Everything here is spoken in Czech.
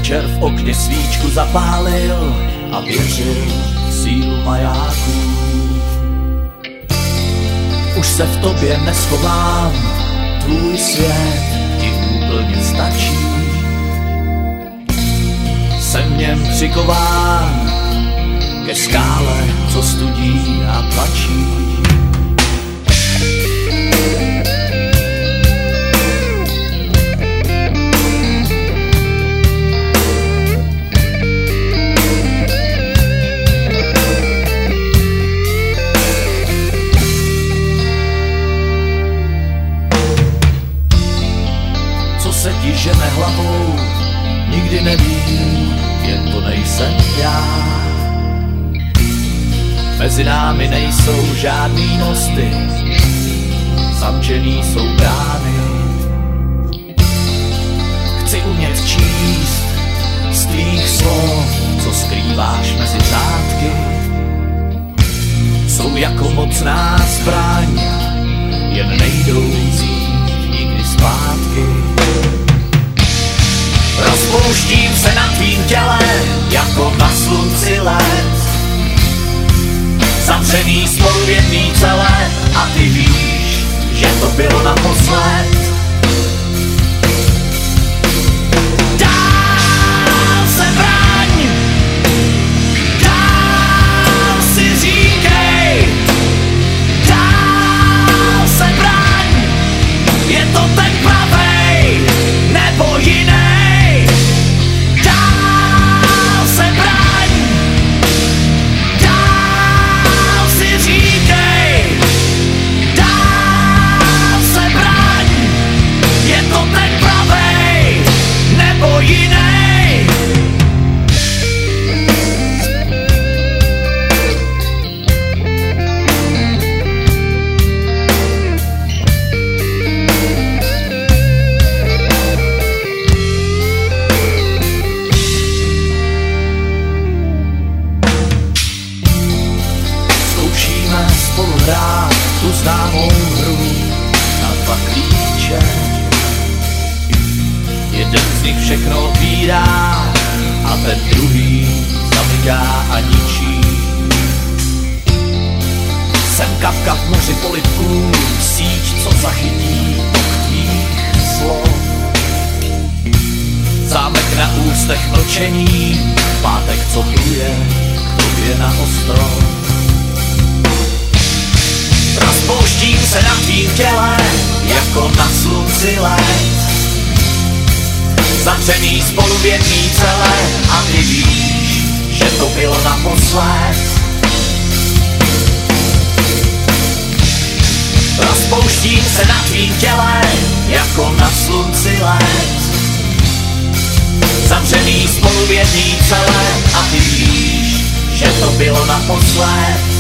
večer v okně svíčku zapálil a věřil v sílu majáků. Už se v tobě neschovám, tvůj svět ti úplně stačí. Jsem v něm přikován ke skále, co studí a plačí. Co se ti žene hlavou, nikdy nevím, jen to nejsem já. Mezi námi nejsou žádný mosty, zamčený jsou brány. Chci umět číst z tvých slov, co skrýváš mezi řádky. Jsou jako mocná zbraň, jen nejdou vzít nikdy zpátky. Rozpouštím se na tvým těle, jako na slunci let. Zavřený spolu v jedný celé a ty víš, že to bylo naposled. Dál se braň, dál si říkej, dál se braň, je to ten pravej nebo jiný. Dál se braň, dál si říkej, dál se braň, je to ten pravej nebo jiný. Spolu hrát tu známou hru na dva klíče. Jeden z nich všechno otvírá a ten druhý zamyká a ničí. Jsem kapka v moři polibků, síť, co zachytí tok tvých slov. Zámek na ústech mlčení, pátek, co pluje k tobě na ostrov. Rozpouštím se na tvým těle, jako na slunci let. Zavřený spolu v jedný celé a ty víš, že to bylo naposled. Rozpouštím se na tvým těle, jako na slunci let. Zavřený spolu v jedný celé a ty víš, že to bylo naposled.